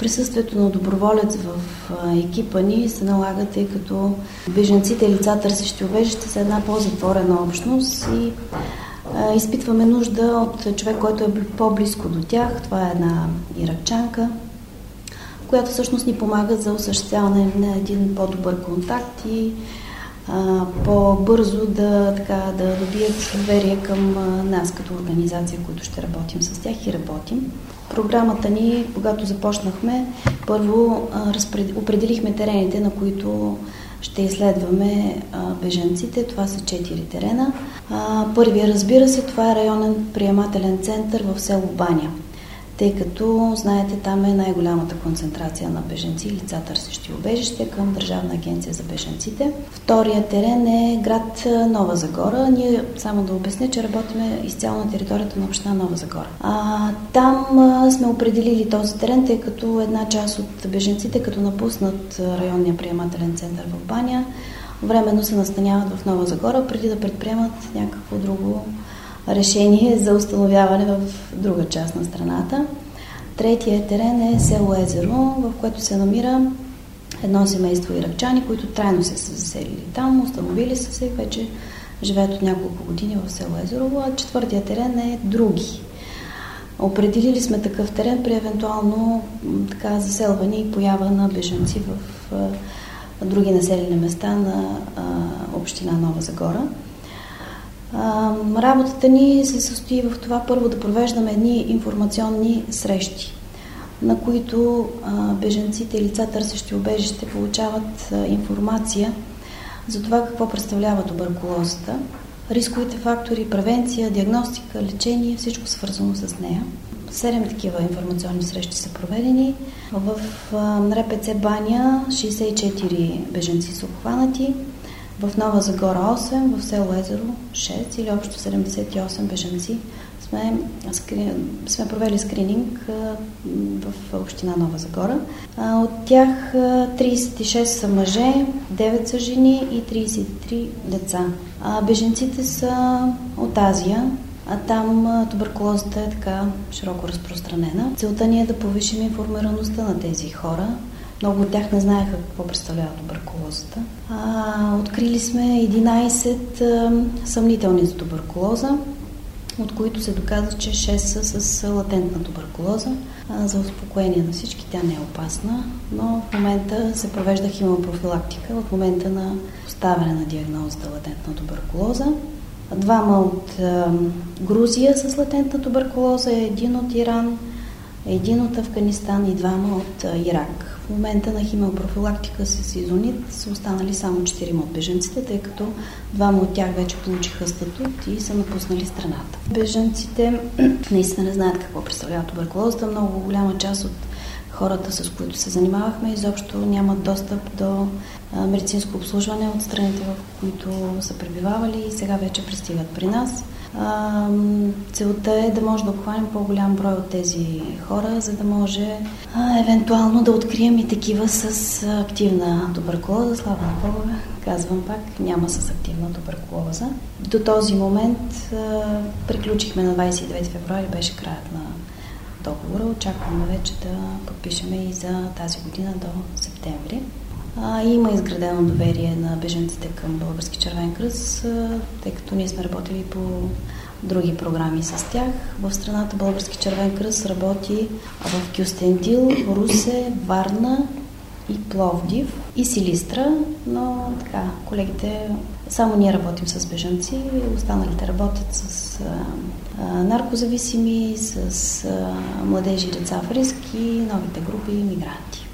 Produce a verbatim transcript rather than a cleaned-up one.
Присъствието на доброволец в екипа ни се налага, тъй като бежанците и лица, търсещи убежище, са една по-затворена общност и а, изпитваме нужда от човек, който е по-близко до тях. Това е една иракчанка, която всъщност ни помага за осъществяване на един по-добър контакт и а, по-бързо да, така, да добият доверие към а, нас като организация, които ще работим с тях и работим. Програмата ни, когато започнахме, първо а, разпред... определихме терените, на които ще изследваме а, бежанците. Това са четири терена. А, първия, разбира се, това е районен приемателен център в село Баня, тъй като, знаете, там е най-голямата концентрация на бежанци и лица, търсещи убежище към Държавна агенция за бежанците. Втория терен е град Нова Загора. Ние, само да обясня, че работиме изцяло на територията на община Нова Загора. А, там а, сме определили този терен, тъй като една част от бежанците, като напуснат районния приемателен център в Баня, временно се настаняват в Нова Загора, преди да предприемат някакво друго решение за установяване в друга част на страната. Третия терен е село Езеро, в което се намира едно семейство иракчани, които трайно са се заселили там, установили са се и вече живеят от няколко години в село Езеро. А четвъртия терен е други. Определили сме такъв терен при евентуално така заселване и поява на бежанци в а, други населени места на а, община Нова Загора. Работата ни се състои в това първо да провеждаме едни информационни срещи, на които бежанците и лица, търсещи убежище, получават информация за това какво представлява туберкулозата, рисковите фактори, превенция, диагностика, лечение, всичко свързано с нея. Седем такива информационни срещи са проведени. В РПЦ Баня шейсет и четири бежанци са обхванати, в Нова Загора осем, в село Езеро шест, или общо седемдесет и осем бежанци сме, скри... сме провели скрининг в община Нова Загора. От тях трийсет и шест са мъже, девет са жени и трийсет и три деца. Бежанците са от Азия, а там туберкулозата е така широко разпространена. Целта ни е да повишим информираността на тези хора. Много от тях не знаеха какво представлява туберкулозата. А, открили сме единайсет а, съмнителни за туберкулоза, от които се доказва, че шест са с латентна туберкулоза. А, за успокоение на всички, тя не е опасна, но в момента се провежда химиопрофилактика в момента на поставяне на диагнозата латентна туберкулоза. Двама от а, Грузия с латентна туберкулоза, един от Иран, един от Афганистан и двама от а, Ирак. В момента на химиопрофилактика с изонит са останали само четирима от бежанците, тъй като двама от тях вече получиха статут и са напуснали страната. Бежанците наистина не знаят какво представлява туберкулозата. Много голяма част от хората, с които се занимавахме, изобщо нямат достъп до медицинско обслужване от страните, в които са пребивавали и сега вече пристигат при нас. Целта е да може да обхванем по-голям брой от тези хора, за да може а, евентуално да открием и такива с активна туберкулоза. Слава на Бога, казвам пак, няма с активна туберкулоза. До този момент а, приключихме на двайсет и девети февруари, беше краят на договора. Очакваме вече да подпишеме и за тази година до септември. А, има изградено доверие на бежанците към Български червен кръст, тъй като ние сме работили по други програми с тях. В страната Български червен кръст работи в Кюстендил, Русе, Варна и Пловдив и Силистра, но така, колегите, само ние работим с бежанци, останалите работят с а, а, наркозависими, с а, младежи и деца в риск и новите групи мигранти.